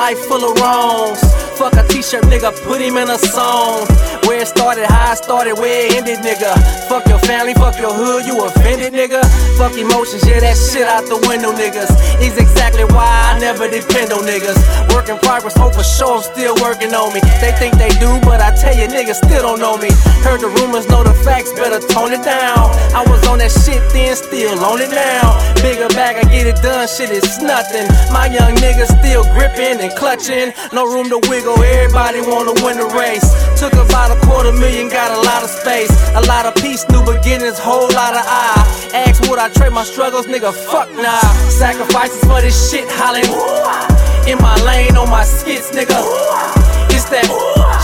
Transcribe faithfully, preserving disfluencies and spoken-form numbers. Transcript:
life full of wrongs. Fuck a t-shirt, nigga, put him in a song. Where it started, how it started, where it ended, nigga. Fuck your family, fuck your hood, you offended, nigga. Fuck emotions, yeah, that shit out the window, niggas. Is exactly why I never depend on niggas. Work in progress, oh for sure, I'm still working on me. They think they do, but I tell you, niggas still don't know me. Heard the rumors, know the facts, better tone it down. I was on that shit then, still on it now. Bigger bag, I get it done, shit is nothing. My young niggas still gripping and clutching. No room to wiggle, everybody wanna win the race. Took about a quarter million, got a lot of space. A lot of peace, new beginnings, whole lot of eye. Ask would I trade my struggles, nigga, fuck nah. Sacrifices for this shit, hollering. In my lane, on my skits, nigga. It's that.